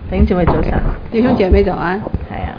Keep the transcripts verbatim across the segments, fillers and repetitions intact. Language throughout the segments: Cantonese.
弟兄姊妹早晨， 弟兄姐妹早安。 係啊，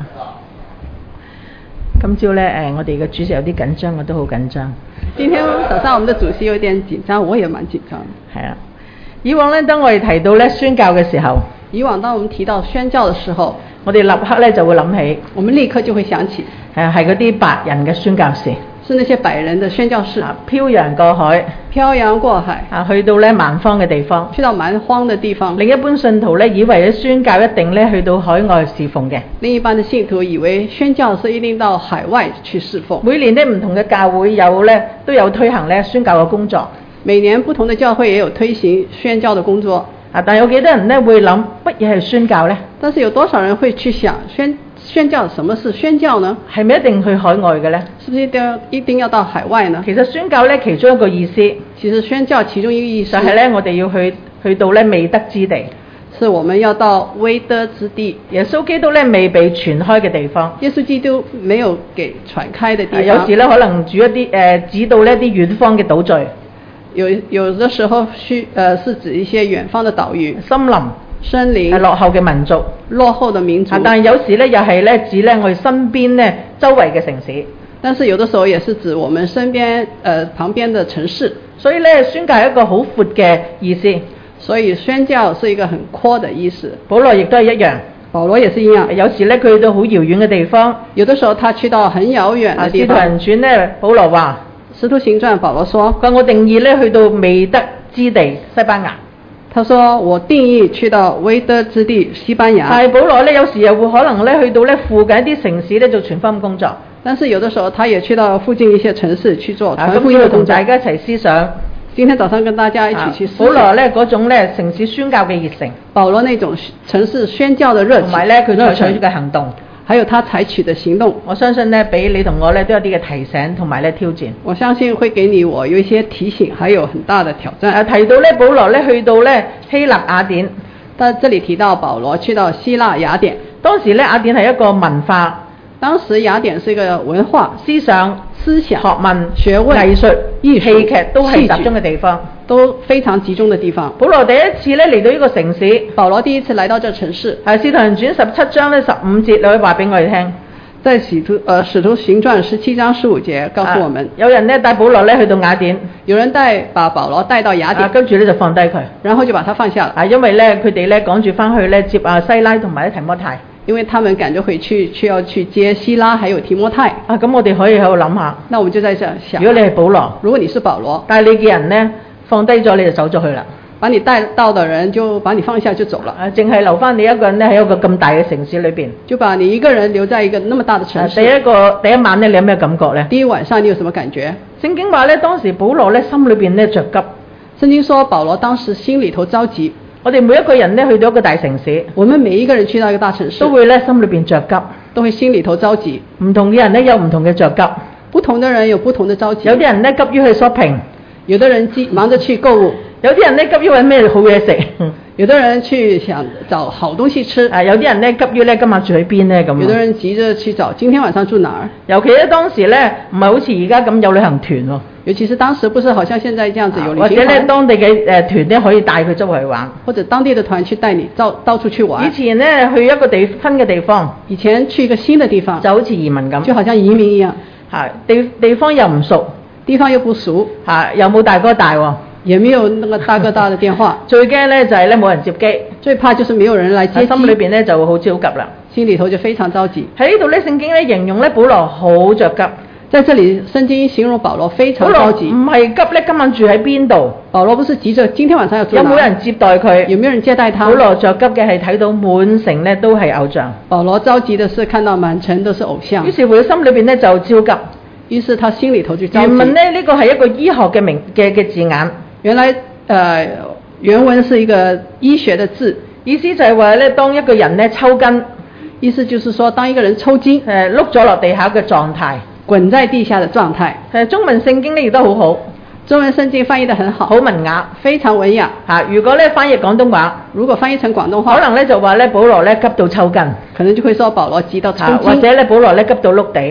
今朝咧誒，我哋嘅主席有啲緊張，我都好緊張。 今天早上我們的主席有點緊張，我也蠻緊張。 係啊，以往咧當我哋提到咧宣教嘅時候， 以往當我們提到宣教嘅時候， 我哋立刻咧就會諗起， 我們立刻就會想起， 誒係嗰啲白人嘅宣教士。 是那些白人的宣教士， 啊，漂洋過海， 漂洋過海， 啊，去到咧蠻荒嘅地方， 去到蠻荒的地方。 另一般信徒咧以為咧宣教一定咧去到海外侍奉嘅。 另一般的信徒以為宣教是一定到海外去侍奉。 每年咧唔同嘅教會有咧都有推行咧宣教嘅工作。 每年不同的教會也有推行宣教的工作。 啊，但有幾多人咧會諗乜嘢係宣教咧？ 但是有多少人會去想宣宣教，什麼是宣教呢？ 係咪一定去海外嘅咧？ 是不是一定要一定要到海外呢？ 其實宣教咧其中一個意思， 其實宣教其中一個意思就係咧我哋要去去到咧未得之地， 是我們要到未得之地。 耶穌基督咧未被傳開嘅地方。 耶穌基督沒有給傳開的地方。 有時咧可能住一啲誒、呃、指到呢一啲遠方嘅島嶼。 有有的時候需呃是指一些遠方的島嶼、 森林、 森林、 係落後嘅民族、 落後的民族。 啊、但係有時咧又係咧指咧我哋身邊咧周圍嘅城市。 但是有的時候也是指我們身邊呃旁邊的城市。 所以咧宣教係一個好闊嘅意思。 所以宣教是一個很闊的意思。 保羅亦都係一樣。 保羅也是一樣。 有時咧佢去到好遙遠嘅地方。 有的時候他去到很遙遠的地方。 使徒行傳咧，保羅話。 使徒行傳保羅說， 佢話我定義咧去到未得之地西班牙。 他說我定義去到未得之地西班牙。 但係保羅咧有時又會可能咧去到咧附近一啲城市咧做傳福音工作。 但是有的時候他也去到附近一些城市去做傳福音福音的工作。 同大家一齊思想。 今天早上跟大家一起去思想。 保羅咧嗰種咧城市宣教嘅熱誠。 保羅那種城市宣教的熱情。 同埋咧佢採取嘅行動。 還有他採取的行動， 我相信呢俾你同我呢都有啲嘅提醒同埋咧挑戰。 我相信會給你我有一些提醒，還有很大的挑戰。 啊，提到呢保羅呢去到呢希臘雅典， 但這裡提到保羅去到希臘雅典， 當時呢雅典係一個文化， 當時雅典是一個文化、 思想、 思想、 學問、 學問、 藝術、 藝術、 戲劇都係集中嘅地方， 都非常集中的地方。 保羅第一次咧嚟到呢個城市， 保羅第一次來到這城市， 係《使徒行傳》十七章咧十五節，你可以話俾我哋聽。 在使徒呃使徒行傳十七章十五節告訴我們， 啊、有人咧帶保羅咧去到雅典， 有人帶把保羅帶到雅典， 跟住咧就放低佢， 然後就把他放下了。 啊，因為咧佢哋咧趕住翻去咧接阿西拉同埋提摩太， 因為他們趕着回去，需要去接希拉還有提摩太。 啊，咁我哋可以喺度諗下， 那我們就在這想， 如果你係保羅， 如果你是保羅， 但係你嘅人咧放低咗，你就走咗去啦。 把你帶到的人就把你放下就走了， 啊，淨係留翻你一個人咧喺一個咁大嘅城市裏邊， 就把你一個人留在一個那麼大的城市。 啊、第一個第一晚咧，你有咩感覺咧？ 第一晚上你有什麼感覺？ 聖經話咧，當時保羅咧心裏邊咧着急。 聖經說保羅當時心裏頭着急。 我哋每一個人咧去到一個大城市， 我們每一個人去到一個大城市， 都會咧心裏邊着急， 都會心裏頭着急。 唔同嘅人咧有唔同嘅着急， 不同的人有不同的着急。 有啲人咧急於去 shopping， 有的人急忙着去購物。 有啲人咧急於揾咩好嘢食， 有的人去想找好東西吃。 啊，有啲人咧急於咧今晚住喺邊咧咁。 有的人急着去找今天晚上住哪兒。 尤其咧當時咧唔係好似而家咁有旅行團喎。 尤其是當時不是好像現在這樣子有旅行團。 或者咧當地嘅誒團咧可以帶佢周圍去玩。 或者當地的團去帶你到到處去玩。 以前咧去一個地新嘅地方， 以前去一個新的地方， 就好似移民咁， 就好像移民一樣。 係地地方又唔熟， 地方又不熟， 嚇又冇大哥大喎。 也沒有那個大哥大的電話， 最驚咧就係咧冇人接機， 最怕就是沒有人來接機， 心裏邊咧就會好焦急啦， 心裏頭就非常着急。 喺呢度咧聖經咧形容咧保羅好着急， 在這裡聖經形容保羅非常着急。 唔係急咧今晚住喺邊度， 保羅不是急着今天晚上要住哪， 有冇人接待佢， 有沒有人接待他？ 保羅着急嘅係睇到滿城咧都係偶像， 保羅着急的是看到滿城都是偶像， 於是乎佢心裏邊咧就焦急， 於是他心裏頭就着急。 原文咧呢個係一個醫學嘅名嘅嘅字眼， 原來。呃，原文是一個醫學的字， 意思就係話咧，當一個人咧抽筋， 意思就是說，當一個人抽筋， 誒碌咗落地下嘅狀態， 滾在地下的狀態。 誒中文聖經咧亦都好好， 中文聖經翻譯得很好， 好文雅， 非常文雅。 嚇，如果咧翻譯廣東話， 如果翻譯成廣東話， 可能咧就話咧保羅咧急到抽筋， 可能就會說保羅急到抽筋， 或者咧保羅咧急到碌地。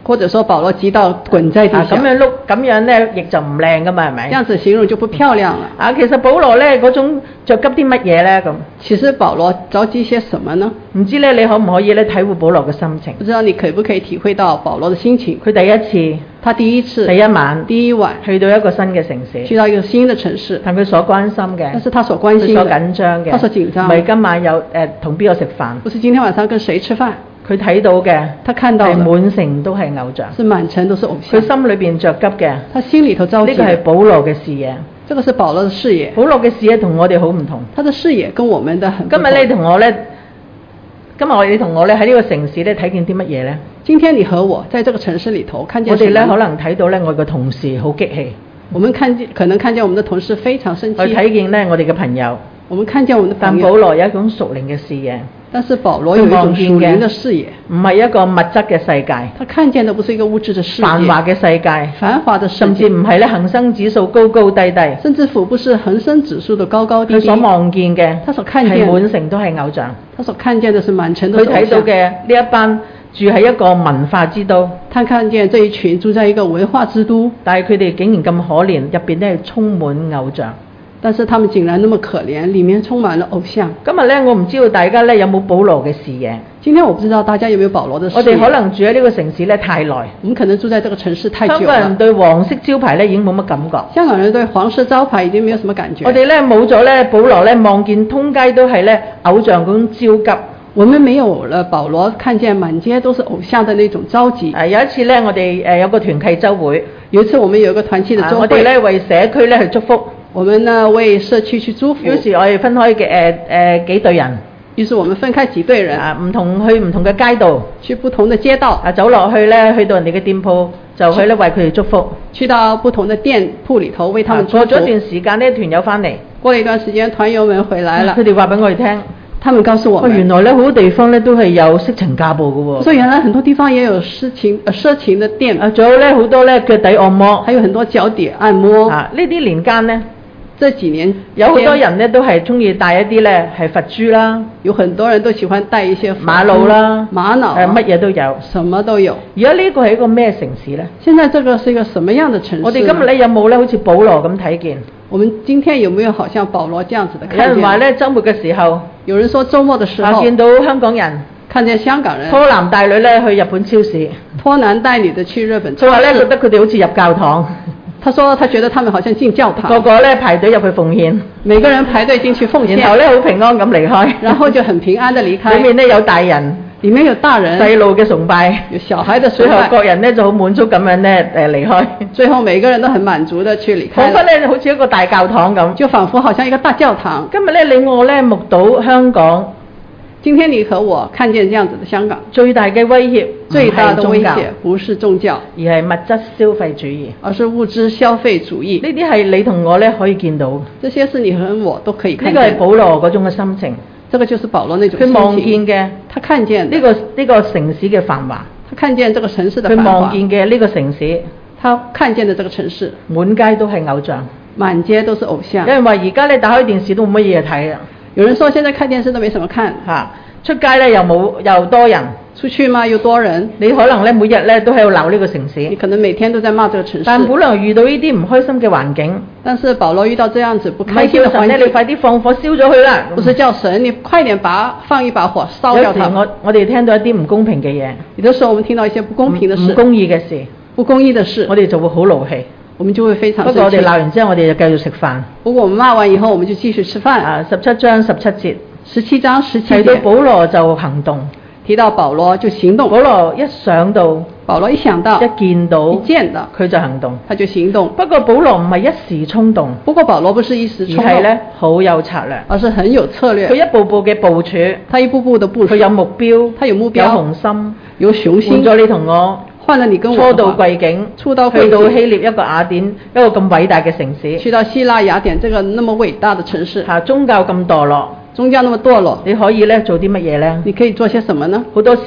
或者說保羅急到滾在地啊下， 咁樣碌咁樣咧，亦就唔靚噶嘛，係咪？ 這樣子形容就不漂亮了。 啊，其實保羅咧嗰種着急啲乜嘢咧咁？ 其實保羅着急些什麼呢？ 唔知咧，你可唔可以咧體會保羅嘅心情？ 不知道你可不可以體會到保羅的心情？ 佢第一次， 他第一次， 第一晚， 第一晚去到一個新嘅城市， 去到一個新的城市， 但佢所關心嘅， 但是他所關心的， 佢所緊張嘅， 他所緊張， 唔係今晚有誒同邊個食飯， 不是今天晚上跟誰吃飯。 佢睇到嘅， 他看到係滿城都係偶像， 是滿城都是偶像。 佢心裏邊着急嘅， 他心裏頭着急。 呢個係保羅嘅視野， 這個是保羅的視野。 保羅嘅視野同我哋好唔同。 他的視野跟我們的很不同。 今日你同我咧，今日我哋同我咧喺呢個城市咧睇見啲乜嘢咧？ 今天你和我在這個城市裏頭看見我哋咧可能睇到咧我嘅同事好激氣， 我們看見可能看見我們的同事非常生氣。 我睇見咧我哋嘅朋友， 我們看見我們的朋友。 但保羅有一種屬靈嘅視野。 但是保羅有一種屬靈的視野， 唔係一個物質嘅世界。 他看見的不是一個物質的世界， 繁華嘅世界， 繁華的世界， 甚至唔係咧恒生指數高高低低， 甚至乎不是恒生指數的高高低低。 佢所望見嘅， 他所看見係滿城都係偶像。 他所看見的是滿城都是偶像。 佢睇到嘅呢一班住喺一個文化之都， 他看見這一群住在一個文化之都， 但係佢哋竟然咁可憐，入邊咧係充滿偶像。 但是他們竟然那麼可憐，裡面充滿了偶像。 今日咧，我唔知道大家咧有冇保羅嘅視野。 今天我不知道大家有沒有保羅的視野。 我哋可能住喺呢個城市咧太耐， 我們可能住在這個城市太久了。 香港人對黃色招牌咧已經冇乜感覺。 香港人對黃色招牌已經沒有什麼感覺。 我哋咧冇咗咧保羅咧望見通街都係咧偶像嗰種焦急。 我們沒有了保羅看見滿街都是偶像的那種着急。 啊，有一次咧，我哋誒有個團契週會。 有一次我們有一個團契的週會。啊， 我哋咧為社區咧去祝福。 我們呢為社區去祝福。 於是我哋分開嘅誒誒幾隊人。 於是我們分開幾隊人。啊， 唔同去唔同嘅街道。 去不同的街道。 啊，走落去咧，去到人哋嘅店鋪，就去咧為佢哋祝福。 去到不同的店鋪裡頭為他們祝福。 過咗一段時間呢，團友翻嚟。 過了一段時間，團友們回來了。 佢哋話俾我哋聽。 他們告訴我們， 原來咧好多地方咧都係有色情架步嘅喎。 所以原來很多地方也有色情呃色情的店。啊， 仲有咧好多咧腳底按摩， 還有很多腳底按摩。啊， 呢啲年間呢， 這幾年有好多人咧都係中意戴一啲咧係佛珠啦， 有很多人都喜歡戴一些瑪瑙啦、 瑪瑙， 誒乜嘢都有， 什麼都有。 而家呢個係一個咩城市咧？ 現在這個是一個什麼樣的城市？ 我哋今日咧有冇咧好似保羅咁睇見？ 我們今天有沒有好像保羅這樣子的看見？ 有人話咧週末嘅時候， 有人說週末的時候， 見到香港人， 看見香港人拖男帶女咧去日本超市， 拖男帶女的去日本超市。 佢話咧覺得佢哋好似入教堂。 他說他覺得他們好像進教堂， 個個咧排隊入去奉獻， 每個人排隊進去奉獻， 然後咧好平安咁離開， 然後就很平安的離開。 裏面咧有大人， 裡面有大人， 細路嘅崇拜， 有小孩的崇拜， 最後各人咧就好滿足咁樣咧誒離開。 最後每個人都很滿足的去離開，彷彿咧好似一個大教堂咁， 就仿佛好像一個大教堂。 今日咧你我咧目睹香港。 今天你和我看見這樣子的香港， 最大嘅威脅， 最大的威脅不是宗教， 而係物質消費主義， 而是物質消費主義。 呢啲係你同我咧可以見到， 這些是你和我都可以看見。 呢個係保羅嗰種嘅心情， 這個就是保羅那種心情。 佢望見嘅， 他看見呢個呢個城市嘅繁華， 他看見這個城市的繁華。 佢望見嘅呢個城市， 他看見的這個城市， 滿街都係偶像， 滿街都是偶像。 有人話而家你打開電視都冇乜嘢睇啊， 有人說現在看電視都沒什麼看嚇。出街咧又冇又多人， 出去嘛又多人， 你可能咧每日咧都喺度鬧呢個城市， 你可能每天都在罵這個城市。 但保羅遇到呢啲唔開心嘅環境， 但是保羅遇到這樣子不開心嘅環境， 唔係叫神咧，你快啲放火燒咗佢啦， 不是叫神你快點把放一把火燒掉它。 有時我我哋聽到一啲唔公平嘅嘢， 有的時候我們聽到一些不公平的事， 唔公義嘅事， 不公義的事， 我哋就會好怒氣， 我們就會非常生氣。 不過我哋鬧完之後，我哋就繼續食飯。 不過我們罵完以後，我們就繼續吃飯。 啊，十七章十七節。 十七章十七節， 提到保羅就行動， 提到保羅就行動。 保羅一想到， 保羅一想到， 一見到， 一見到， 佢就行動， 他就行動。 不過保羅唔係一時衝動， 不過保羅不是一時衝動， 而係咧好有策略， 而是很有策略。 佢一步步嘅部署， 他一步步的部署， 佢有目標， 他有目標， 有雄心， 有雄心。 換咗你同我， 換了你跟我， 初到貴境， 初到貴境， 去到希臘一個雅典，一個咁偉大嘅城市， 去到希臘雅典這個那麼偉大的城市， 嚇宗教咁墮落。 宗教那麼墮落， 你可以咧做啲乜嘢咧？ 你可以做些什麼呢？ 好多時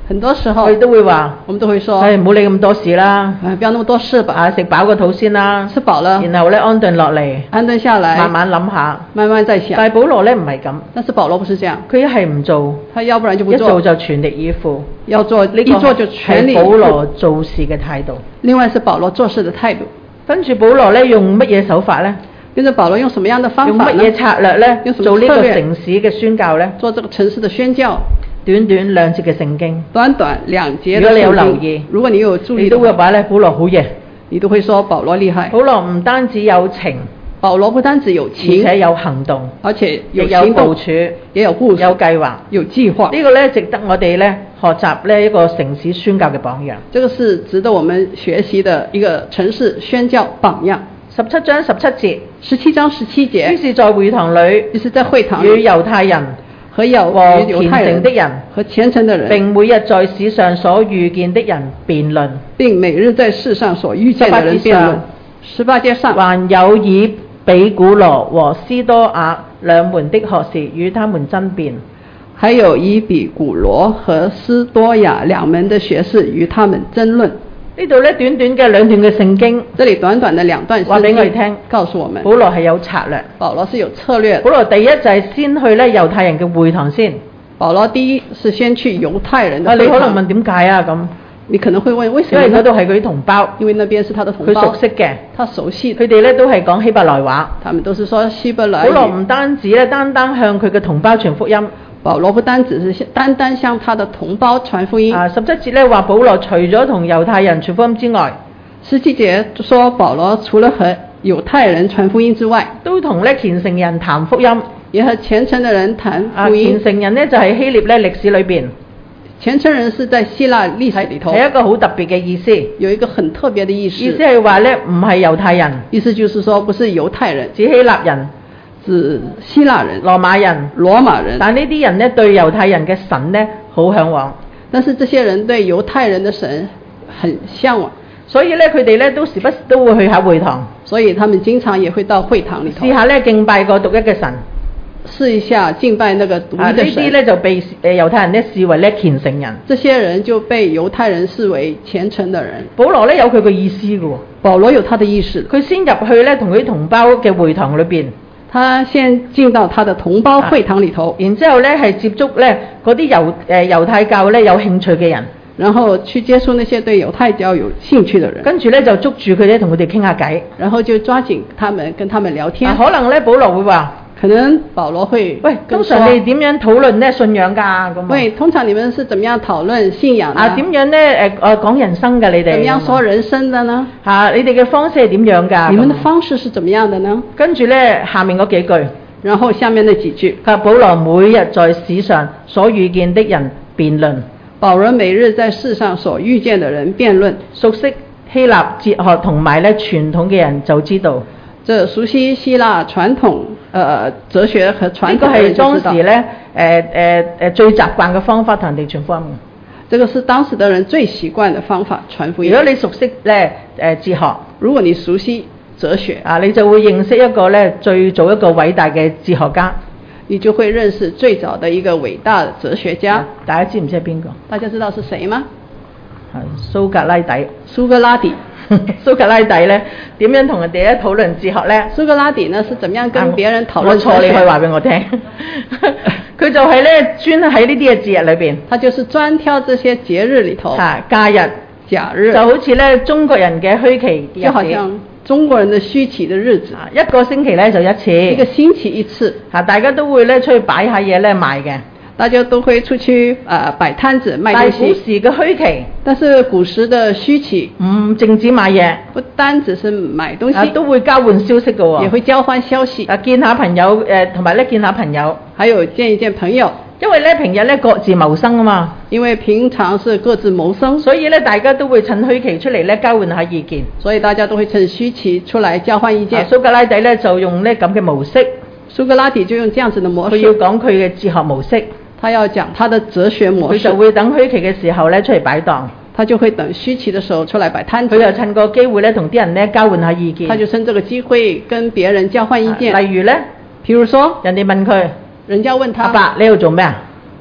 很多時候我哋都會話， 我們都會說， 唉，唔好理咁多事啦， 哎，不要那麼多事吧， 啊，食飽個肚先啦， 吃飽了， 然後咧安頓落嚟， 安頓下來， 慢慢諗下， 慢慢再想。 但係保羅咧唔係咁， 但是保羅不是這樣， 佢一係唔做， 他要不然就不一做， 做就全力以赴， 要做呢一做就全力以係赴。 保羅做事嘅態度。 另外是保羅做事的態度。 跟住保羅咧用乜嘢手法咧？ 跟着保羅用什麼樣的方法呢？ 用乜嘢策略咧？ 用什麼做呢個策略城市嘅宣教咧？ 做這個城市的宣教。 短短兩節嘅聖經， 短短兩節的聖經。 如果你有留意， 如果你有注意， 你都會話咧，保羅好嘢。 你都會說保羅厲害。 保羅唔單止有情， 保羅不單止有情， 而且有行動， 而且有亦有行動部署， 也有部署， 有計劃， 有計劃。 呢個咧值得我哋咧學習呢一個城市宣教嘅榜樣。 這個是值得我們學習的一個城市宣教榜樣。 十七章十七節， 十七章十七節。 於是在會堂裏， 於是在會堂與猶太人和有和虔誠的人和虔誠的人， 並每日在市上所遇見的人辯論， 並每日在世上所遇見的人辯論。十八節上， 還有以比古羅和斯多亞兩門的學士與他們爭辯， 還有以比古羅和斯多亞兩門的學士與他們爭論。 呢度咧短短嘅兩段嘅聖經， 這裡短短的兩段聖經， 話俾我哋聽， 告訴我們， 保羅係有策略。 保羅是有策略。 保羅第一就係先去咧猶太人嘅會堂先。 保羅第一是先去猶太人的會堂。 啊，你可能問點解啊咁？ 你可能會問為什麼？ 因為嗰度係佢啲同胞， 因為那邊是他的同胞， 佢熟悉嘅， 他熟悉。 佢哋咧都係講希伯來話， 他們都是說希伯來語。 保羅唔單止咧單單向佢嘅同胞傳福音。 保羅不單只是單單向他的同胞傳福音。 啊，十七節咧話保羅除咗同猶太人傳福音之外， 十七節說保羅除了和猶太人傳福音之外， 都同咧虔誠人談福音， 也和虔誠的人談啊， 福音。 虔誠人呢就係希臘咧歷史裏邊， 虔誠人是在希臘歷史裏頭係一個好特別嘅意思， 有一個很特別的意思。 意思係話咧唔係猶太人， 意思就是說不是猶太人， 指希臘人。 指希臘人、 羅馬人、 羅馬人， 但呢啲人呢對猶太人嘅神呢好向往， 但是這些人對猶太人的神很向往， 所以呢佢哋呢都時不時都會去下會堂， 所以他們經常也會到會堂裏頭試下呢敬拜個獨一嘅神， 試一下敬拜那個獨一的神。 呢啲呢就被誒猶太人呢視為呢虔誠人， 這些人就被猶太人視為虔誠的人。 保羅呢有佢個意思嘅喎， 保羅有他的意思， 佢先入去呢同佢啲同胞嘅會堂裏邊。 他先進到他的同胞會堂裏頭， 然之後咧係接觸咧嗰啲猶誒猶太教咧有興趣嘅人， 然後去接觸那些對猶太教有興趣的人， 跟住咧就捉住佢哋同佢哋傾下偈， 然後就抓緊他們跟他們聊天。 可能咧保羅會話， 可能保羅會喂，通常你點樣討論咧信仰㗎咁？ 喂，通常你們是怎麼樣討論信仰呢？ 啊，點樣咧誒誒講人生㗎你哋？ 怎麼樣說人生的呢？ 嚇、啊，你哋嘅方式係點樣㗎？ 你們的方式是怎麼樣的呢？ 跟住咧下面嗰幾句， 然後下面那幾句， 佢話保羅每日在市上所遇見的人辯論。 保羅每日在世上所遇見的人辯論， 熟悉希臘哲學同埋咧傳統嘅人就知道。 這熟悉希臘傳統，呃，哲學和傳統嘅人就知道。呢個係當時咧，誒誒誒最習慣嘅方法同人哋傳福音。 這個是當時的人最習慣的方法傳福音。 如果你熟悉咧誒哲學， 如果你熟悉哲學啊，你就會認識一個咧最早一個偉大嘅哲學家。 你就會認識最早的一個偉大的哲學家。 啊、大家知唔知係邊個？ 大家知道是誰嗎？ 係蘇格拉底。 蘇格拉底。 蘇格拉底咧點樣同人哋咧討論哲學咧？ 蘇格拉底呢是怎麼樣跟別人討論哲學？ 我錯，你可以話俾我聽。佢就係咧專喺呢啲嘅節日裏邊， 他就是專挑這些節日裏頭。 啊，假日， 假日就好似咧中國人嘅虛期日子， 就好像中國人的虛期的日子， 一個星期咧就一次， 一個星期一次。 啊，大家都會咧出去擺下嘢咧賣嘅。 大家都會出去呃擺攤子賣東西。 但係古時嘅虛期， 但是古時的虛期唔淨止買嘢， 不單只是買東西， 啊、都會交換消息嘅喎， 也會交換消息。 啊，見下朋友誒，同埋咧見下朋友， 還有見一見朋友。 因為咧平日咧各自謀生啊嘛， 因為平常是各自謀生， 所以咧大家都會趁虛期出嚟咧交換下意見， 所以大家都會趁虛期出來交換意見。 啊、蘇格拉底咧就用呢咁嘅模式， 蘇格拉底就用這樣子的模式， 佢要講佢嘅哲學模式， 他要講他的哲學模式， 佢就會等虛期嘅時候咧出嚟擺檔， 他就會等虛期的時候出來擺攤子， 佢又趁個機會咧同啲人咧交換下意見， 他就趁這個機會跟別人交換意見。 啊、例如咧， 譬如說， 人哋問佢。 人家問他， 阿伯，你喺度做咩啊？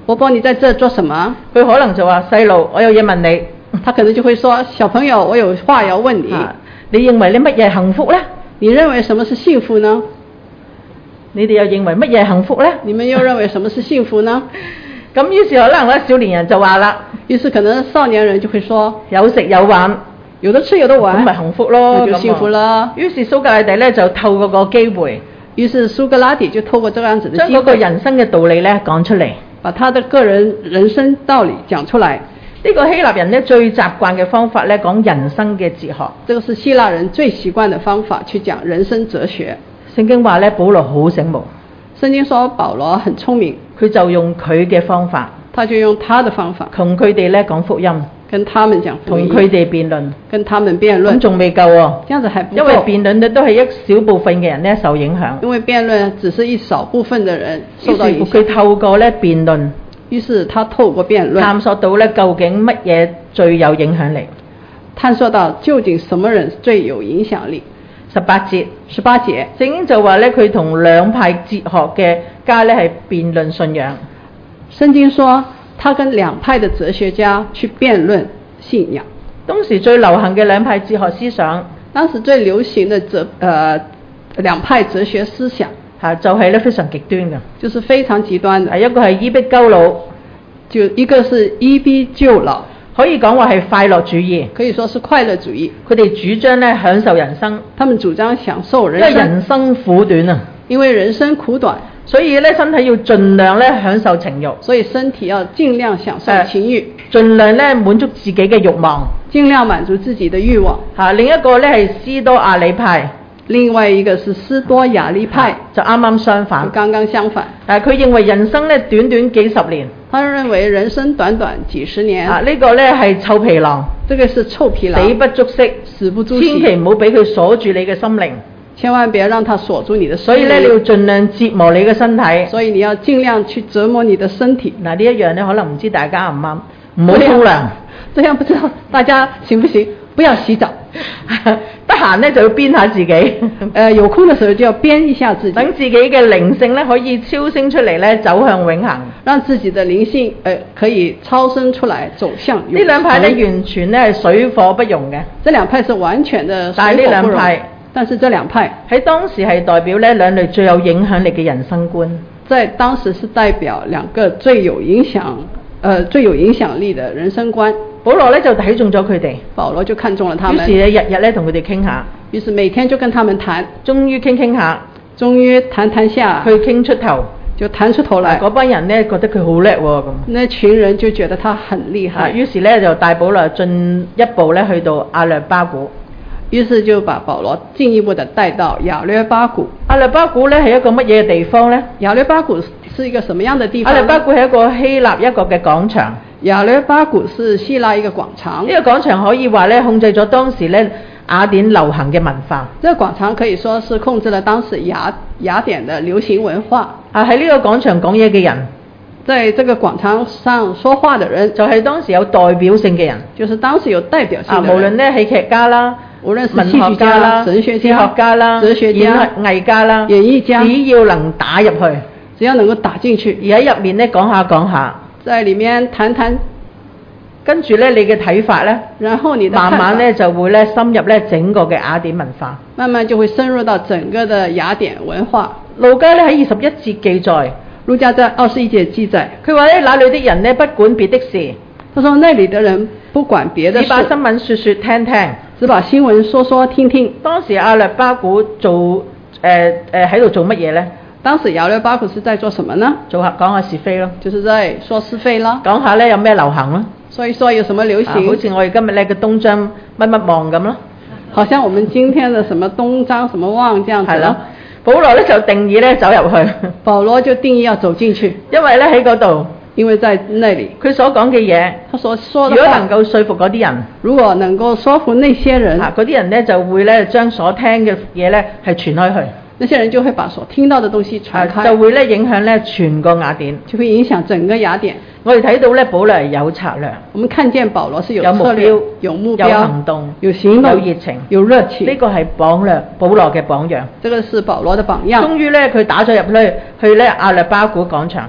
伯伯你在這做什麼？ 佢可能就話細路，我有嘢問你。 他可能就會說小朋友，我有話要問你。 啊、你認為你乜嘢幸福呢？ 你認為什麼是幸福呢？ 你哋又認為乜嘢幸福呢？ 你們又認為什麼是幸福呢？ 咁於是可能咧少年人就話啦， 於是可能少年人就會說有食有玩， 有得吃有得玩， 咁咪幸福咯， 那就幸福啦。 於是蘇格拉底咧就透過個機會， 於是蘇格拉底就透過這樣子的機會， 將嗰個人生嘅道理咧講出嚟， 把他的個人人生道理講出來。 呢個希臘人咧最習慣嘅方法咧講人生嘅哲學， 這個是希臘人最習慣的方法去講人生哲學。 聖經話咧保羅好醒目， 聖經說保羅很聰明， 佢就用佢嘅方法， 他就用他的方法同佢哋咧講福音， 跟他們講福音， 同佢哋辯論， 跟他們辯論。咁仲未夠喎， 這樣子還不夠， 因為辯論嘅都係一小部分嘅人咧受影響， 因為辯論只是一少部分的人受到影響。 佢透過咧辯論。 於是他透過辯論探索到咧究竟乜嘢最有影響力， 探索到究竟什麼人最有影響力。 十八節， 十八節， 聖經就話咧佢同兩派哲學嘅家咧係辯論信仰。 聖經說他跟兩派的哲學家去辯論信仰。 當時最流行嘅兩派哲學思想， 當時最流行的哲呃兩派哲學思想。 嚇就係咧非常極端嘅， 就是非常極端的。 係一個係伊壁鳩魯， 就一個是伊壁鳩魯， 可以講話係快樂主義， 可以說是快樂主義。 佢哋主張咧享受人生， 他們主張享受人生， 因為人生苦短啊， 因為人生苦短， 所以咧身體要盡量咧享受情慾， 所以身體要盡量享受情慾， 盡量咧滿足自己嘅慾望， 盡量滿足自己的慾望。 嚇，另一個咧係斯多亞里派。 另外一個是斯多亞利派， 就啱啱相反， 剛剛相反。 但係佢認為人生咧短短幾十年， 他認為人生短短幾十年。 啊，呢、這個咧係臭皮囊， 這個是臭皮囊， 死不足惜， 死不足惜。 千祈唔好俾佢鎖住你嘅心靈， 千萬別讓他鎖住你的心靈。 所以咧你要盡量折磨你嘅身體， 所以你要盡量去折磨你的身體。 嗱呢一樣咧可能唔知大家啱唔啱，唔好沖涼， 這樣不知道大家行不行？不要洗澡， 得閒咧就要鞭下自己， 呃，有空的時候就要鞭一下自己， 等自己嘅靈性咧可以超升出嚟咧走向永恆， 讓自己的靈性呃可以超升出來走向永恆。呢兩派咧完全咧係水火不容嘅， 這兩派是完全的水火不容。 但係呢兩派， 但是這兩派喺當時係代表咧兩類最有影響力嘅人生觀， 在當時是代表兩個最有影響，呃最有影響力的人生觀。 保羅咧就睇中咗佢哋， 保羅就看中了他們， 於是咧日日咧同佢哋傾下， 於是每天就跟他們談， 終於傾傾下， 終於談談下， 佢傾出頭， 就談出頭來。 嗰班人咧覺得佢好叻喎咁， 那群人就覺得他很厲害， 於是咧就帶保羅進一步咧去到亞略巴古， 於是就把保羅進一步的帶到亞略巴古。 亞略巴古咧係一個乜嘢嘅地方咧？ 亞略巴古是一個什麼樣的地方？ 亞略巴古係一個希臘一個嘅廣場。 亞略巴古是希臘一個廣場， 呢個廣場可以話咧控制咗當時咧雅典流行嘅文化。 這個廣場可以說是控制了當時雅雅典的流行文化。 啊，喺呢個廣場講嘢嘅人， 在這個廣場上說話的人， 就係當時有代表性嘅人， 就是當時有代表性的人。 啊，無論咧戲劇家啦， 無論是文學家啦、 神學家、 哲學家啦、 哲學家、 演藝家啦、 演藝家， 只要能打入去， 只要能夠打進去， 而喺入面咧講下講下， 在裡面談談。 跟住咧，你嘅睇法咧， 然後你的慢慢咧就會咧深入咧整個嘅雅典文化， 慢慢就會深入到整個的雅典文化。 路加咧喺二十一節記載， 路加在二十一節記載， 佢話咧那裡的人咧不管別的事， 他說那裡的人不管別的事， 只把新聞說說聽聽， 只把新聞說說聽聽。當時亞略巴古做誒誒喺度做乜嘢咧？ 當時亞略巴古是在做什麼呢？ 做下講下是非咯， 就是在說是非啦。 講下咧有咩流行咯。 所以說有什麼流行？ 啊、好似我哋今日咧嘅東張乜乜望咁咯。 好像我們今天的什麼東張什麼望這樣子。係咯。 保羅咧就定義咧走入去。 保羅就定義要走進去， 因為咧喺嗰度， 因為在那裡，佢所講嘅嘢， 他所說的如果能夠說服嗰啲人， 如果能夠說服那些人， 嗰啲人咧就會咧將所聽嘅嘢咧係傳開去。 那些人就會把所聽到的東西傳開， 就會咧影響咧全個雅典， 就會影響整個雅典。 我哋睇到咧保羅係有策略， 我們看見保羅是有有目標、 有目標、 有行動、 有行動、 有熱情、 有熱情。 呢個係榜樣，保羅嘅榜樣。 這個是保羅的榜樣。 終於咧佢打咗入去去咧亞略巴古廣場，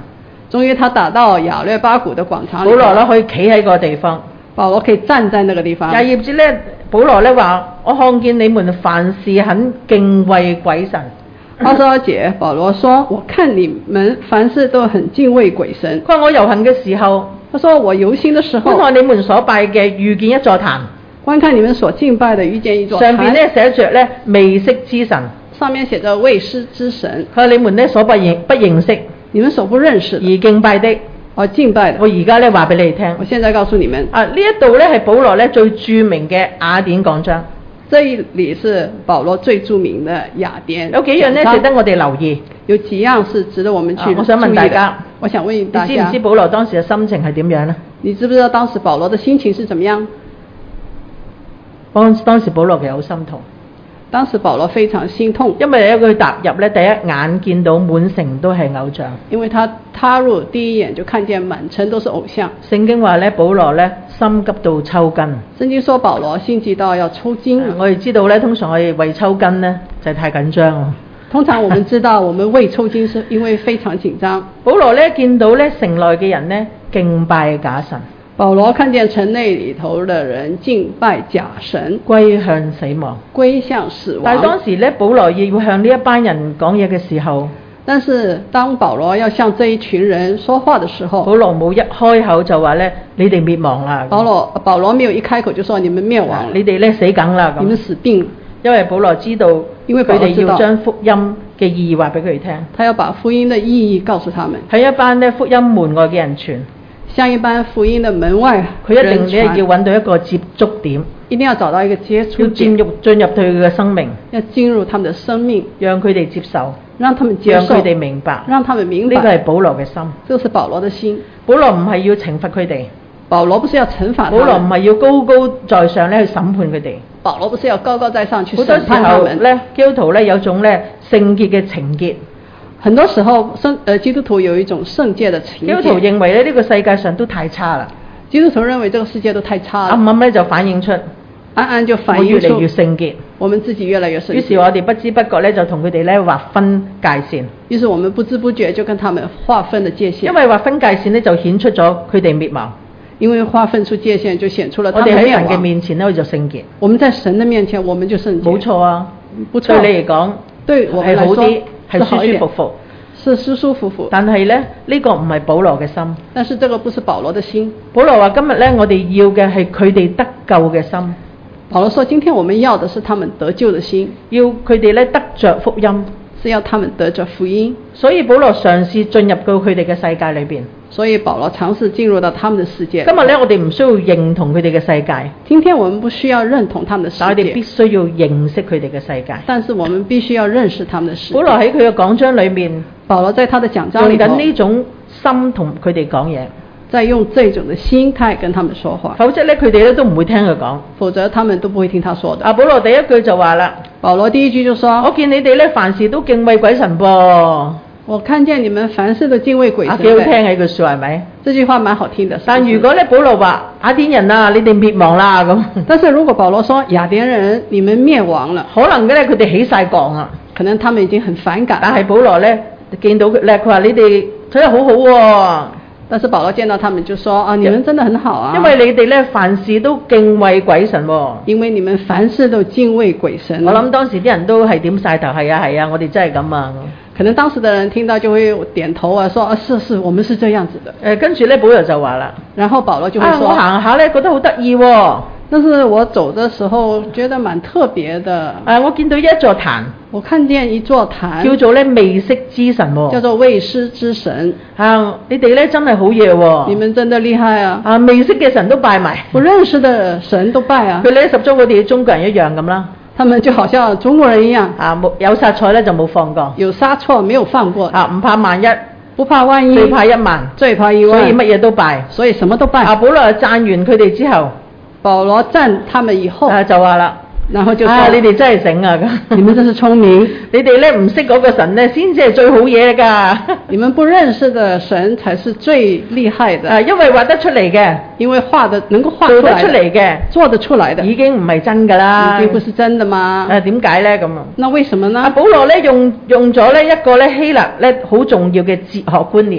終於他打到亞略巴谷的廣場裏。 保羅咧可以企喺個地方。 保羅可以站在那個地方。 廿二節咧，保羅咧話：我看見你們凡事很敬畏鬼神。 二十二節，保羅說：我看你們凡事都很敬畏鬼神。 佢話我遊行嘅時候， 他說我遊行的時候， 觀看你們所拜嘅，遇見一座壇。 觀看你們所敬拜的，遇見一座壇。 上邊咧寫着咧未識之神。 上面寫着未識之神。 佢話你們咧所不認不認識， 你們所不認識而敬拜的， 而敬拜的。 我而家咧話俾你哋聽。 我現在告訴你們。啊， 呢一度咧係保羅咧最著名嘅雅典講章。 這一裏是保羅最著名的雅典。 有幾樣咧值得我哋留意。 有幾樣是值得我們去注意的。 我想問大家， 我想問大家， 你知唔知保羅當時嘅心情係點樣呢？ 你知不知道當時保羅的心情是怎麼樣？ 當當時保羅其實好心痛。 當時保羅非常心痛， 因為一佢踏入咧，第一眼見到滿城都係偶像。 因為他踏入第一眼就看見滿城都是偶像。 聖經話咧，保羅咧心急到抽筋。 聖經說保羅心急到要抽筋。 我哋知道咧，通常我哋為抽筋咧就係太緊張。 通常我們知道，我們為抽筋是因為非常緊張。 保羅咧見到咧城內嘅人咧敬拜假神。 保羅看見城內裏頭的人敬拜假神， 歸向死亡， 歸向死亡。 但係當時咧，保羅要向呢一班人講嘢嘅時候， 但是當保羅要向這一群人說話的時候， 保羅冇一開口就話咧，你哋滅亡啦。 保羅保羅沒有一開口就說你們滅亡了， 你哋咧死梗啦， 你們死定。 因為保羅知道， 因為佢哋要將福音嘅意義話俾佢哋聽， 他要把福音的意義告訴他們， 喺一班咧福音門外嘅人傳。 像一般福音的門外， 佢一定咧要揾到一個接觸點， 一定要找到一個接觸點， 要進入進入佢嘅生命， 要進入他們的生命， 讓佢哋接受， 讓他們接受， 讓佢哋明白， 讓他們明白。 呢個係保羅嘅心， 這是保羅的心。 保羅唔係要懲罰佢哋， 保羅不是要懲罰他們， 保羅唔係要高高在上咧去審判佢哋， 保羅不是要高高在上去審判他們。 好多時候咧，基督徒咧有種咧聖潔嘅情結。 很多時候，聖呃基督徒有一種聖潔的情結。 基督徒認為咧呢個世界上都太差啦。 基督徒認為這個世界都太差了。 暗暗咧就反映出， 暗暗就反映出我越嚟越聖潔， 我們自己越來越聖潔。 於是我哋不知不覺咧就同佢哋咧劃分界線。 於是我們不知不覺就跟他們劃分了界線。 因為劃分界線咧就顯出咗佢哋滅亡。 因為劃分出界線就顯出了他們滅亡。 我哋喺神嘅面前咧我就聖潔。 我們在神的面前我們就聖潔。 冇錯啊， 不錯。 對你嚟講， 對我們來說係好啲，係舒舒服服。 是舒舒服服， 但係咧呢、這個唔係保羅嘅心。 但是這個不是保羅的心。 保羅話今日咧我哋要嘅係佢哋得救嘅心。 保羅說今天我們要的是他們得救的心， 要佢哋咧得着福音， 是要他們得着福音。 所以保羅嘗試進入到佢哋嘅世界裏邊。 所以保羅嘗試進入到他們的世界。 今日咧我哋唔需要認同佢哋嘅世界。 今天我們不需要認同他們的世界， 但我哋必須要認識佢哋嘅世界。 但是我們必須要認識他們的世界。 保羅喺佢嘅講章裏面， 保羅在他的講章裏用緊呢種心同佢哋講嘢， 在用這種的心態跟他們說話。 否則咧佢哋咧都唔會聽佢講， 否則他們都不會聽他說的。 啊，保羅第一句就話啦， 保羅第一句就說： 我見你哋咧凡事都敬畏鬼神噃。 我看見你們凡事都敬畏鬼神。啊， 幾好聽嘅句説話係咪？ 這句話蠻好聽的。 但如果咧保羅話雅典人啊，你哋滅亡啦咁。 但是如果保羅說雅典人你們滅亡了， 可能嘅咧佢哋起晒槓啊， 可能他們已經很反感。 但係保羅咧見到佢咧，佢話你哋睇得好好喎。 但是保羅見到他們就說：啊，你們真的很好啊！ 因為你哋咧凡事都敬畏鬼神喎。 因為你們凡事都敬畏鬼神。 我諗當時啲人都係點晒頭，係啊係啊，我哋真係咁啊。 可能當時的人聽到就會點頭啊，說：啊，是是，我們是這樣子的。 誒，跟住咧保羅就話啦， 然後保羅就會說：啊， 我行下咧覺得好得意喎。 但是我走的時候覺得蠻特別的。 誒，我見到一座壇， 我看見一座壇， 叫做咧未識之神喎。 叫做未識之神。 啊，你哋咧真係好嘢喎。 你們真的厲害啊！ 啊，未識嘅神都拜埋， 不認識的神都拜啊。 佢咧十足我哋中國人一樣咁啦。 他們就好像中國人一樣。啊， 冇有殺錯咧就冇放過。 有殺錯沒有放過。啊， 唔怕萬一， 不怕萬一， 最怕一萬， 最怕一萬。 所以乜嘢都拜， 所以什麼都拜。啊， 保羅讚完佢哋之後， 保羅讚他們以後， 啊就話啦。 然後就說： 啊，你哋真係醒啊！咁， 你們真是聰明。 你哋咧唔識嗰個神咧，先至係最好嘢㗎。 你們不認識的神才是最厲害的。 啊，因為畫得出嚟嘅， 因為畫的能夠畫做得出嚟嘅， 做得出來的， 已經唔係真㗎啦。 已經不是真的嗎？ 誒點解咧咁啊？ 那為什麼呢？ 啊，保羅咧用用咗咧一個咧希臘咧好重要嘅哲學觀念。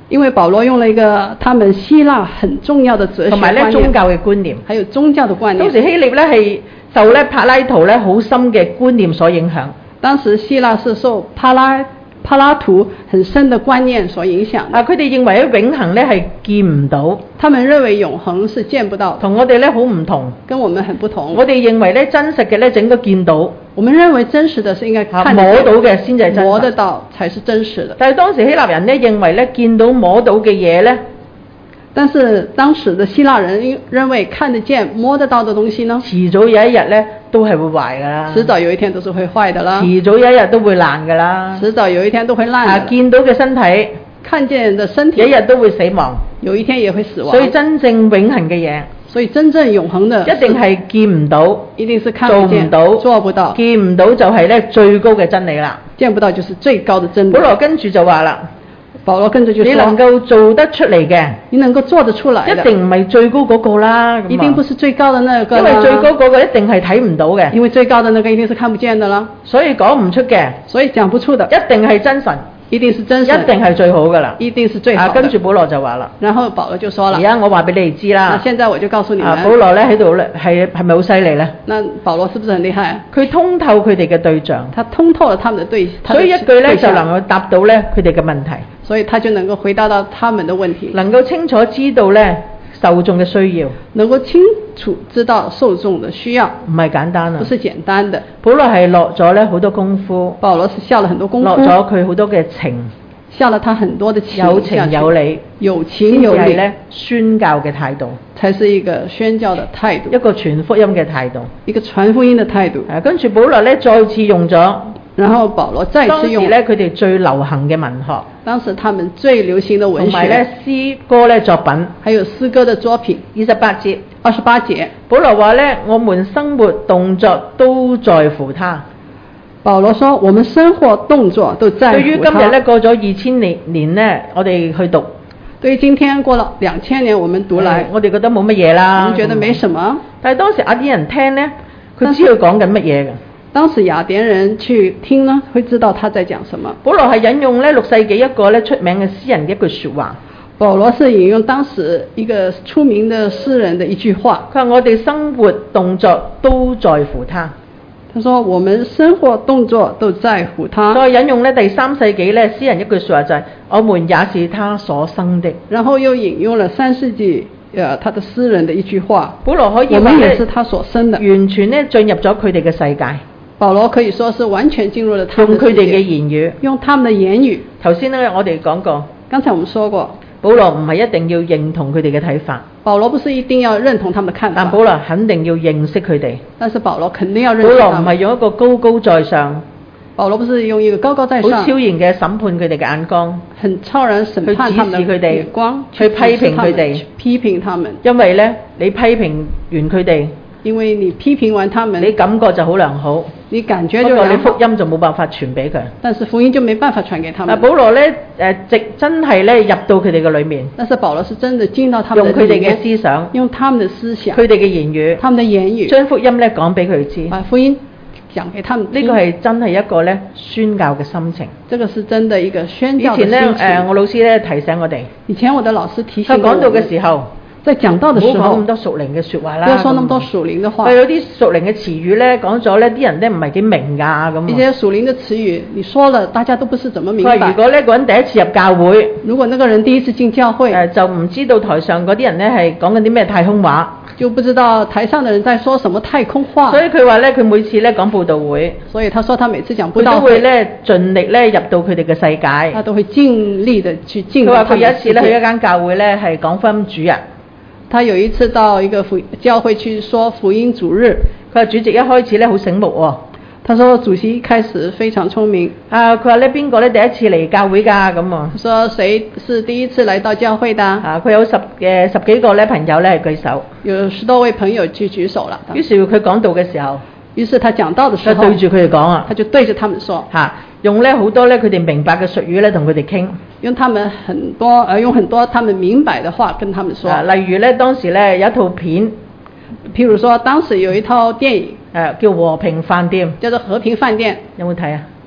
因為保羅用了一個他們希臘很重要的哲學觀念， 同埋咧宗教嘅觀念， 還有宗教的觀念。 當時希臘咧係受咧柏拉圖咧好深嘅觀念所影響。 當時希臘是受柏拉柏拉圖很深的觀念所影響。 啊，佢哋認為咧永恆咧係見唔到， 他們認為永恆是見不到， 同我哋咧好唔同， 跟我們很不同。 我哋認為咧真實嘅咧整個見到， 我們認為真實的是應該看摸到嘅先至係真實， 摸得到才是真實的。 但係當時希臘人咧認為咧見到摸到嘅嘢咧， 但是當時的希臘人認為看得見摸得到的東西呢， 遲早有一日咧都係會壞㗎啦， 遲早有一天都是會壞的啦， 遲早有一日都會爛㗎啦， 遲早有一天都會爛的。 啊，見到嘅身體， 看見的身體， 有一日都會死亡， 有一天也會死亡。 所以真正永恆嘅嘢， 所以真正永恆的一定係見唔到， 一定是看不見， 做唔到， 做不到， 見唔到就係咧最高嘅真理啦。 見不到就是最高的真理。 保羅跟住就話啦， 保羅跟住就說， 你能夠做得出嚟嘅， 你能夠做得出來的， 一定唔係最高嗰個啦， 一定不是最高的那個， 因為最高嗰個一定係睇唔到嘅， 因為最高的那個一定是看不見的啦， 所以講唔出嘅， 所以講不出的， 一定係真神， 一定是真神， 一定係最好噶啦， 一定是最好的。 啊，跟住保羅就話啦， 然後保羅就說了， 而家我話俾你哋知啦， 現在我就告訴你們， 啊、保羅咧喺度咧係係咪好犀利咧？ 那保羅是不是很厲害？ 佢通透佢哋嘅對象， 他通透了他們的對， 所以一句咧就能夠答到咧佢哋嘅問題， 所以他就能夠回答到他們的問題， 能夠清楚知道咧受眾嘅需要， 能夠清楚知道受眾的需要， 唔係簡單啊， 不是簡單的。 保羅係落咗咧好多功夫， 保羅是下了很多功夫， 落咗佢好多嘅情， 下了他很多的情， 有情有理， 有情有理咧宣教嘅態度， 才是一個宣教的態度， 一個傳福音嘅態度， 一個傳福音的態度。 誒，跟住保羅咧再次用咗， 然後保羅再次用當時咧佢哋最流行嘅文學， 當時他們最流行的文學， 同埋咧詩歌咧作品， 還有詩歌的作品。 二十八節， 二十八節，保羅話咧，我們生活動作都在乎他。 保羅說，我們生活動作都在乎他。對於今日咧過咗二千年年咧，我哋去讀。 對於今天過了兩千年，我們讀來， 我哋覺得冇乜嘢啦。 我們覺得沒什麼。 但係當時雅典人聽咧，佢知道講緊乜嘢嘅。 當時雅典人去聽呢，會知道他在講什麼。 保羅係引用咧六世紀一個咧出名嘅詩人嘅一句說話。 保羅是引用當時一個出名的詩人的一句話。 佢話我哋生活動作都在乎他。 他說我們生活動作都在乎他。 再引用咧第三世紀咧詩人一句說話就係、是、我們也是他所生的。 然後又引用了三世紀呃他的詩人的一句話。 保羅可以話我們也是他所生的， 完全咧進入咗佢哋嘅世界。 保羅可以說是完全進入了他們的世界， 用佢哋嘅言語， 用他們的言語。 頭先咧我哋講過， 剛才我們說過， 保羅唔係一定要認同佢哋嘅睇法。 保羅不是一定要認同他們的看法， 但保羅肯定要認識佢哋。 但是保羅肯定要認識他們。 保羅唔係用一個高高在上， 保羅不是用一個高高在上， 好超然嘅審判佢哋嘅眼光， 很超然審判他們的眼光， 去批評佢哋， 批評他們。 因為咧，你批評完佢哋， 因為你批評完他們， 你感覺就好良好， 你感覺就良好， 不過你福音就冇辦法傳俾佢。 但是福音就沒辦法傳給他們。 嗱，保羅咧誒，直真係咧入到佢哋嘅裏面。 但是保羅是真的進到他們的用佢哋嘅思想， 用他們的思想， 佢哋嘅言語， 他們的言語， 將福音咧講俾佢知。 把福音講給他們。 呢個係真係一個咧宣教嘅心情。 這個是真的一個宣教嘅心情。 以前咧誒，我老師咧提醒我哋。 以前我的老師提醒我。 佢講到嘅時候。 在講道的時候， 唔好講咁多屬靈嘅說話啦。 不要說那麼多屬靈的話。 有啲屬靈嘅詞語咧，講咗咧，啲人咧唔係幾明㗎咁。 一些屬靈的詞語，你說了，大家都不是怎麼明白。 如果呢個人第一次入教會， 如果那個人第一次進教會， 誒就唔知道台上嗰啲人咧係講緊啲咩太空話， 就不知道台上的人在說什麼太空話。 所以佢話咧，佢每次咧講佈道會， 所以他說他每次講佈道會， 佢都會咧盡力咧入到佢哋嘅世界。 他都會盡力的去進入他們的世界。 佢話佢有一次咧去一間教會咧係講福音主日。 他有一次到一個福教會去說福音主日， 佢話主席一開始咧好醒目喎。 他說主席一開始非常聰明。 啊，佢話咧邊個咧第一次嚟教會㗎咁啊？ 佢說誰是第一次來到教會的？ 啊，佢有十嘅十幾個咧朋友咧舉手。 有十多位朋友去舉手了。 於是佢講道嘅時候， 於是他講道嘅時候， 對住佢哋講啊， 他就對着他們說， 嚇、啊，用咧好多咧佢哋明白嘅術語咧同佢哋傾。 用他們很多，呃，用很多他們明白的話跟他們說。 啊、例如咧，當時咧有一套片， 譬如說當時有一套電影， 誒、啊、叫《和平飯店》， 叫做《和平飯店》， 有冇睇啊？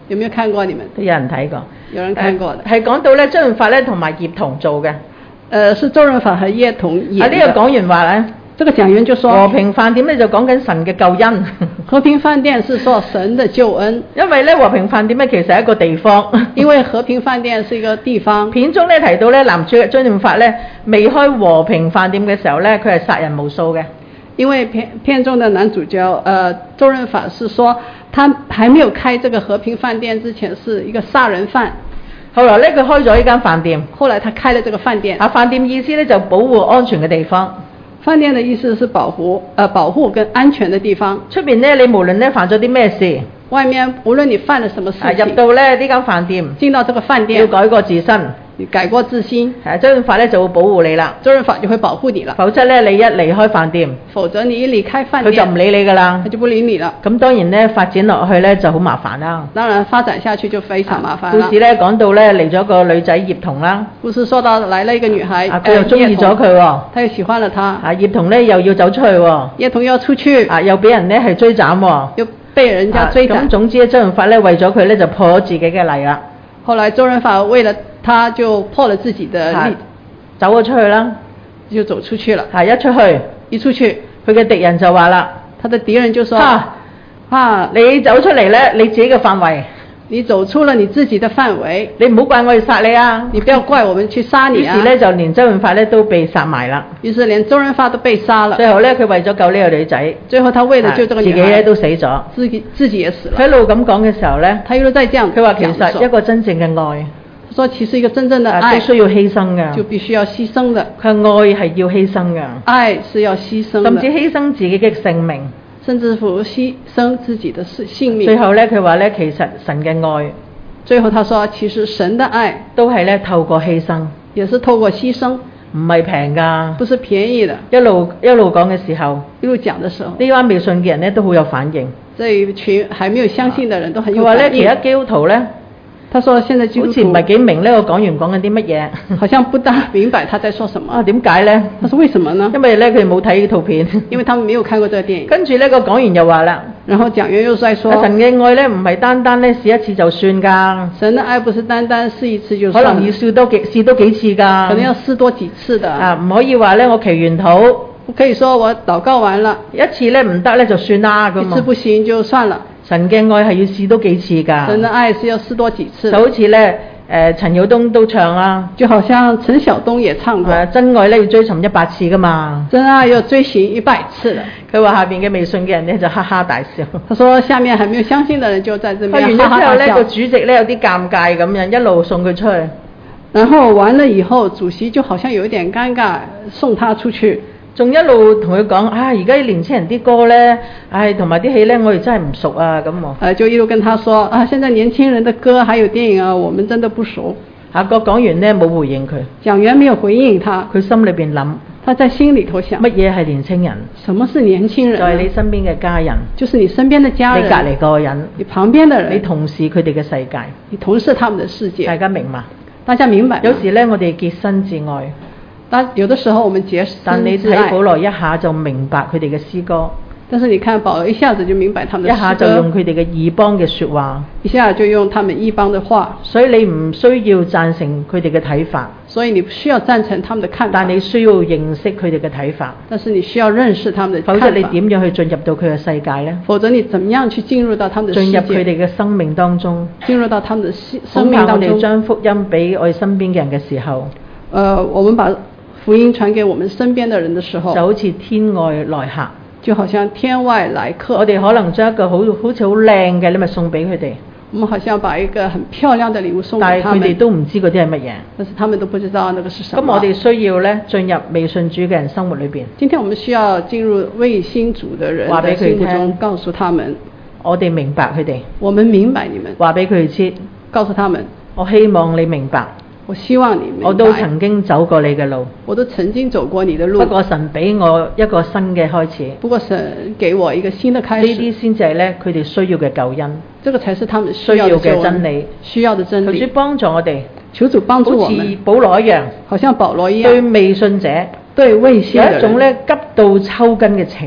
有沒有看過你們？ 都有人睇過， 有人看過的。 係講到咧周潤發咧同埋葉童做嘅。 呃，是周潤發和葉童演的。啊， 呢個講員話咧，這個講員就說和平飯店咧就講緊神嘅救恩。 和平飯店是說神的救恩。因為咧和平飯店咧其實係一個地方。 因為和平飯店是一個地方。片中咧提到咧男主角周潤發咧未開和平飯店嘅時候咧，佢係殺人無數嘅。 因為片片中的男主角，呃，周潤發是說他還沒有開這個和平飯店之前是一個殺人犯。 後來咧佢開咗呢間飯店， 後來他開了這個飯店。 啊，飯店意思咧就保護安全嘅地方。 飯店的意思是保護，呃，保護跟安全的地方。 出邊咧你無論咧犯咗啲咩事， 外面無論你犯了什麼事情， 入到咧呢間飯店， 進到這個飯店， 要改過自身。 你改過自新， 係周潤發咧就會保護你啦。 周潤發就會保護你啦。 否則咧你一離開飯店， 否則你一離開飯店， 佢就唔理你噶啦。 佢就不理你啦。 咁當然咧發展落去咧就好麻煩啦。 當然發展下去就非常麻煩啦。 故事咧講到咧嚟咗個女仔葉童啦。 故事說到來了一個女孩， 啊佢又中意咗佢喎。 他又喜歡了她。 啊葉童咧又要走出去喎。 葉童又要出去。 啊又俾人咧係追斬喎。 又被人家追斬。咁、 啊、總之咧周潤發咧為咗佢咧就破咗自己嘅例啦。 後來周潤發為了他就破了自己的例， 走咗出去啦， 就走出去了。 係一出去， 一出去， 佢嘅敵人就話啦， 他的敵人就說： 啊，啊你走出嚟咧，你自己嘅範圍， 你走出了你自己的範圍， 你唔好怪我哋殺你啊！ 你不要怪我們去殺你啊！ 於是咧就連周潤發咧都被殺埋啦。 於是連周潤發都被殺了。 最後咧佢為咗救呢個女仔， 最後他為了救這個女孩， 自己咧都死咗， 自己自己也死了。 佢一路咁講嘅時候咧， 他一路在這樣， 佢話其實一個真正嘅愛。 說其實一個真正的愛都需要犧牲嘅， 就必須要犧牲的。 佢愛係要犧牲嘅， 愛是要犧牲的， 甚至犧牲自己嘅性命， 甚至乎犧牲自己的性命。 最後咧，佢話咧，其實神嘅愛， 最後他說，其實神的愛都係咧透過犧牲， 也是透過犧牲， 唔係平㗎， 不是便宜的。 一路一路講嘅時候， 一路講嘅時候， 呢班未信嘅人咧都好有反應， 這一群還沒有相信的人都很有反應。佢話咧，其他他基督徒咧。 他說：現在基督徒好似唔係幾明呢個講員講緊啲乜嘢， 好像不大明白他在說什麼。 啊，點解呢？ 他說為什麼呢？ 因為咧佢哋冇睇呢套片， 因為他們沒有看過這個電影。 跟住呢個講員又話啦， 然後講員又在說： 神嘅愛咧唔係單單咧試一次就算㗎。 神的愛不是單單試一次就算。 可能要試多幾試多幾次㗎。 可能要試多幾次的。 啊，唔可以話咧我祈完禱， 不可以說我禱告完了， 一次咧唔得咧就算啦咁。 一次不行就算了。 神嘅愛係要試多幾次㗎。 神的愛是要試多幾次。 就好似咧誒陳曉東都唱啦， 就好像陳曉東也唱過。 誒真愛咧要追尋一百次㗎嘛。 真愛要追尋一百次的。 佢話下邊嘅未信嘅人咧就哈哈大笑。 他說下面還沒有相信的人就在這邊哈哈大笑。 完咗之後咧個主席咧有啲尷尬咁樣一路送佢出去。 然後完了以後，主席就好像有一點尷尬，送他出去。 仲一路同佢講啊，而家啲年輕人啲歌咧，唉同埋啲戲咧，我哋真係唔熟啊咁喎。誒， 就一路跟他說啊，現在年輕人的歌還有電影啊，我們真的不熟。 啊，個講員咧冇回應佢。 講員沒有回應他， 佢心裏邊諗， 他在心裏頭想， 乜嘢係年輕人？ 什麼是年輕人？ 就係你身邊嘅家人， 就是你身邊的家人， 你隔離個人， 你旁邊的人， 你同事佢哋嘅世界， 你同事他們的世界。大家明嘛？ 大家明白。 有時咧，我哋潔身自愛。 但有的時候我們潔身自愛， 但你睇保羅一下就明白佢哋嘅詩歌。 但是你看保羅一下子就明白他們的詩歌， 一下就用佢哋嘅異邦嘅說話， 一下就用他們異邦的話。 所以你唔需要贊成佢哋嘅睇法， 所以你不需要贊成他們的看法， 但你需要認識佢哋嘅睇法。 但是你需要認識他們的看法， 否則你點樣去進入到佢嘅世界呢？ 否則你怎麼樣去進入到他們的世界？ 進入佢哋嘅生命當中， 進入到他們的生命當中。 恐怕我哋將福音俾我哋身邊嘅人嘅時候， 呃，我們把福音傳給我們身邊的人的時候， 就好似天外來客， 就好像天外來客。 我哋可能將一個好好似好靚嘅禮物送俾佢哋， 我們好像把一個很漂亮的禮物送給他們， 但係佢哋都唔知嗰啲係乜嘢， 但是他們都不知道那個是什麼。 咁我哋需要咧進入未信主嘅人生活裏邊。 今天我們需要進入未信主的人的生活中，告訴他們， 我哋明白佢哋， 我們明白你們， 話俾佢哋知， 告訴他們， 我希望你明白。 我希望你明白， 我都曾經走過你嘅路， 我都曾經走過你的路。 不過神俾我一個新嘅開始， 不過神給我一個新的開始。 呢啲先至係咧佢哋需要嘅救恩， 這個才是他們需要嘅真理，需要的真理。 求主幫助我哋， 求主幫助我們， 好似保羅一樣， 好像保羅一樣， 對未信者， 對未信者有一種咧急到抽筋嘅情，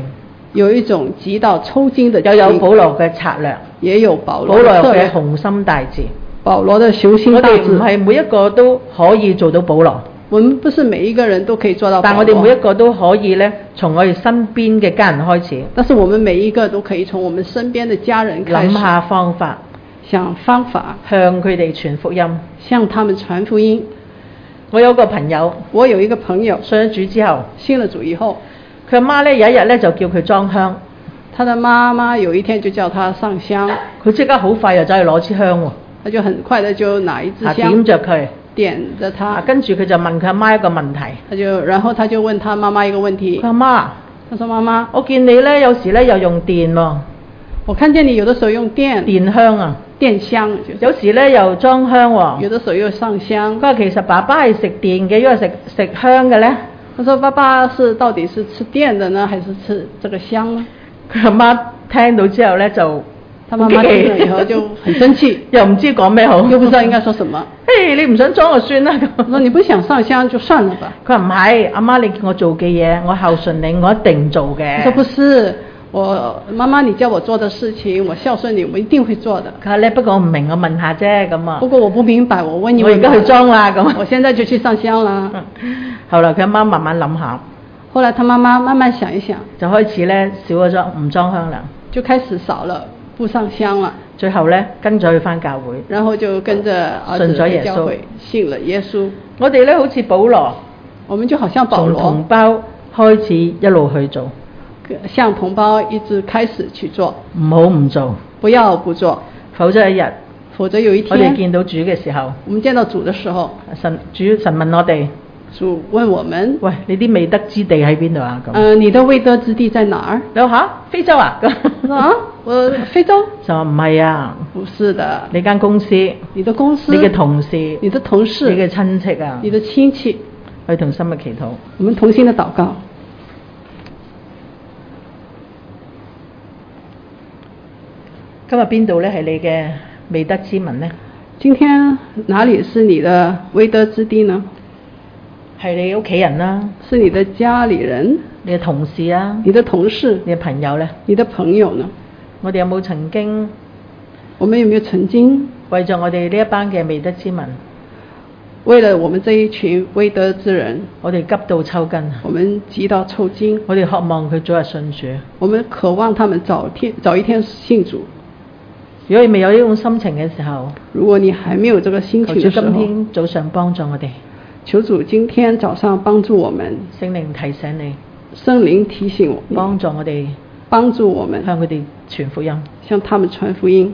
有一種急到抽筋的， 又有保羅嘅策略， 也有保羅保羅嘅嘅雄心大志。 保羅的雄心大志。 我哋唔係每一個都可以做到保羅， 我們不是每一個人都可以做到保羅， 但我哋每一個都可以咧，從我哋身邊嘅家人開始。 但是我們每一個都可以從我們身邊的家人開始， 諗下方法， 想方法向佢哋傳福音， 向他們傳福音。 我有個朋友， 我有一個朋友信咗主之後， 信了主以後， 佢阿媽咧有一日咧就叫佢裝香， 他的媽媽有一天就叫他上香， 佢即刻好快又走去攞支香喎， 他就很快的就拿一支香點着佢， 點着他， 跟住佢就問佢阿媽一個問題， 他就然後他就問他媽媽一個問題， 佢阿媽， 他說媽媽， 我見你咧有時咧又用電喎， 我看見你有的時候用電電香啊， 電香，就是、 有時咧又裝香喎， 有的時候又上香。 佢話其實爸爸係食電嘅，因為食食香嘅咧。 他說爸爸是到底是吃電的呢，還是吃這個香呢？ 佢阿媽聽到之後咧就， 他媽媽聽了以後就很生氣， 又唔知講咩好， 又不知道應該說什麼。 嘿，你唔想裝就算啦。 我說你不想上香就算了吧。 佢話唔係，阿媽你叫我做嘅嘢，我孝順你，我一定做嘅。 他說不是。我媽媽，你叫我做的事情，我孝順你，我一定會做的。 佢話咧，不過我唔明，我問下啫咁啊。 不過我不明白，我問你問。 我而家去裝啦咁。 我現在就去上香啦。 後來佢阿媽慢慢諗下。 後來他媽媽慢慢想一想， 就開始咧少咗裝唔裝香啦， 就開始少了不上香啦。 最後咧跟咗佢返教會， 然後就跟着兒子去教會，信了耶穌。 我哋咧好似保羅， 我們就好像保羅， 從同胞開始一路去做。 向同胞一直開始去做， 唔好唔做， 不要不做， 否則一日， 否則有一天， 我哋見到主嘅時候， 我們見到主的時候， 神主神問我哋， 主問我們， 喂，你啲未得之地喺邊度啊？咁， 呃，你的未得之地在哪兒？ 你話吓非洲啊？咁啊，我非洲？ 就話唔係啊， 不是的， 你間公司， 你的公司， 你嘅同事， 你的同事， 你嘅親戚啊， 你的親戚， 去同心嘅祈禱， 我們同心的禱告。 今日邊度咧係你嘅未得之民呢？ 今天哪裡是你的未得之地呢？ 係你屋企人啦， 是你的家裡人， 你嘅同事啊， 你的同事， 你嘅朋友呢？ 你的朋友呢？ 我哋有冇曾經？ 我們有沒有曾經為咗我哋呢一班嘅未得之民？ 為了我們這一群未得之人， 我哋急到抽筋， 我們急到抽筋， 我哋渴望佢早日信主， 我們渴望他們早天早一天信主。 如果你未有呢種心情嘅時候， 如果你還沒有這個心情嘅時候， 求主今天早上幫助我哋， 求主今天早上幫助我們， 聖靈提醒你， 聖靈提醒我， 幫助我哋， 幫助我們向佢哋傳福音， 向他們傳福音。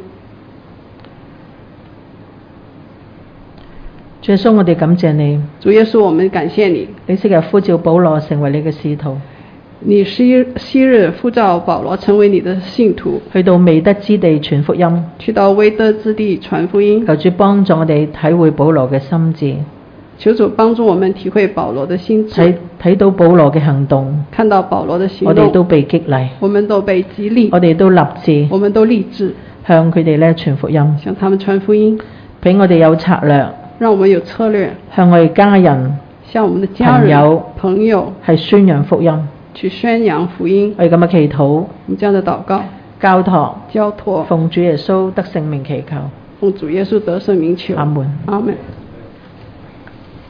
主耶穌，我哋感謝你。 主耶穌，我們感謝你。 你昔日呼召保羅成為你嘅使徒， 你昔昔日呼召保羅成為你的信徒， 去到未得之地傳福音， 去到未得之地傳福音。 求主幫助我哋體會保羅嘅心志， 求主幫助我們體會保羅的心志， 睇睇到保羅嘅行動， 看到保羅的行動， 我哋都被激勵， 我們都被激勵， 我哋都立志， 我們都立志向佢哋咧傳福音， 向他們傳福音， 俾我哋有策略， 讓我們有策略， 向我哋家人、 向我們的家人、 朋友、 朋友係宣揚福音， 去宣揚福音。 我哋咁嘅祈禱， 我們這樣的禱告， 交託， 交託， 奉主耶穌得聖名祈求， 奉主耶穌得聖名求。 阿門， 阿門。